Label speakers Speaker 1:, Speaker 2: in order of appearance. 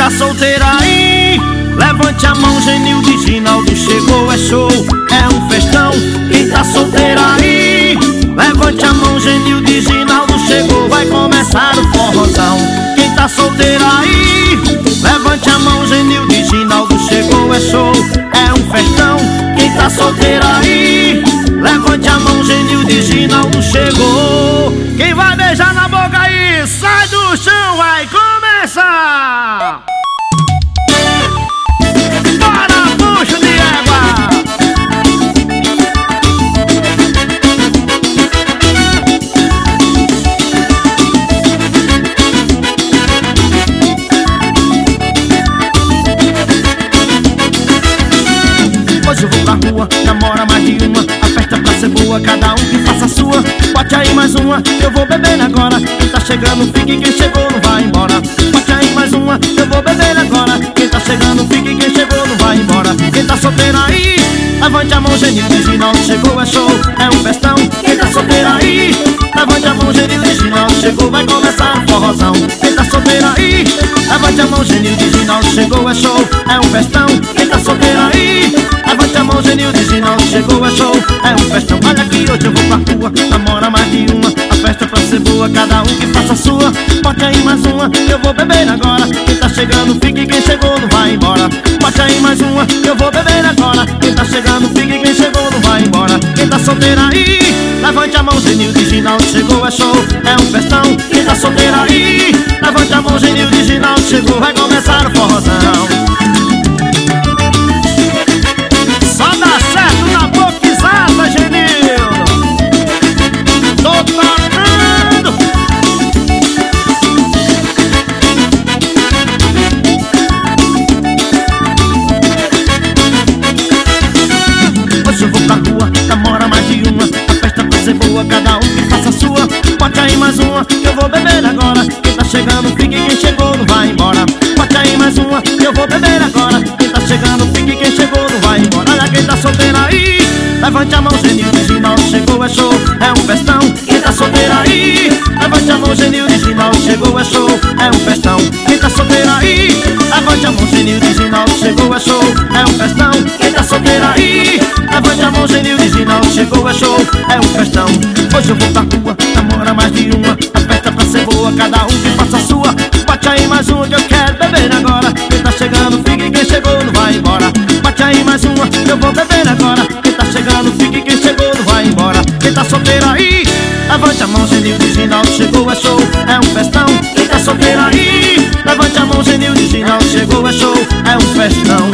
Speaker 1: tá solteira aí, levante a mão, Genilde e Ginaldo chegou, é show, é um festão. Quem tá solteira aí, levante a mão, Genilde e Ginaldo chegou, vai começar o forrozão. Quem tá solteira aí, levante a mão, Genilde e Ginaldo chegou, é show, é um festão. Quem tá solteira aí, levante a mão, Genilde e Ginaldo chegou. Quem vai beijar na boca aí, sai do chão, vai começar! Bora, puxa de égua! Hoje eu vou pra rua, namora mais de uma, a festa pra ser boa, cada um que faça a sua. Bote aí mais uma, eu vou beber agora. Quem tá chegando fique, quem chegou não vai embora. Bote aí mais uma, eu vou beber agora. Quem tá chegando fique, quem chegou não vai embora. Quem tá solteira aí, levante a mão, Genilde e Ginaldo chegou, é show, é um festão. Quem tá solteira aí, levante a mão, Genilde e Ginaldo chegou, vai começar o forrozão. Quem tá solteira aí, levante a mão, Genilde e Ginaldo chegou, é show, é um festão. Quem tá solteira aí, levante a mão, Genilde e Ginaldo chegou, é show, é um festão. Olha aqui, hoje eu vou pra rua, namora mais de uma, a festa pra ser boa, cada um que faça a sua. Bote aí mais uma, eu vou beber agora. Quem tá chegando fique, quem chegou não vai embora. Bote aí mais uma, eu vou beber agora. Quem tá chegando fique, quem chegou não vai embora. Quem tá solteira aí, levante a mão, Genilde e Ginaldo chegou, é show, é um festão. Quem tá solteira aí, levante a mão, Genilde e Ginaldo chegou, vai começar o forrozão. Só dá certo na boquizada, Genildo. Tô tocando. Hoje eu vou pra rua, namora mais de uma, a festa pra ser boa, cada um que faça a sua. Bote aí mais uma, que eu vou beber agora. Quem tá chegando fique, quem chegou não vai embora. Bote aí mais uma, que eu vou beber agora. Quem tá chegando fique, quem chegou não vai embora. Olha quem tá solteira aí, levante a mão, Genilde e Ginaldo chegou, é show, é um festão. Quem tá solteira aí, levante a mão, Genilde e Ginaldo chegou, é show, é um festão. Quem tá solteira aí, levante a mão, Genilde e Ginaldo chegou, é show, é um festão. Quem tá solteira aí, levante a mão, Genilde e Ginaldo chegou, é show, é um festão. Hoje eu vou pra rua, namora mais de uma, a festa pra ser boa, cada um que faça a sua. Bote aí mais uma que eu quero beber agora. Quem tá chegando fique, quem chegou não vai embora. Bote aí mais uma, eu vou beber agora. Quem tá chegando fique, quem chegou não vai embora. Quem tá solteira aí, levante a mão, Genilde e Ginaldo chegou, é show, é um festão. Quem tá solteira aí, levante a mão, Genilde e Ginaldo chegou, é show, é um festão.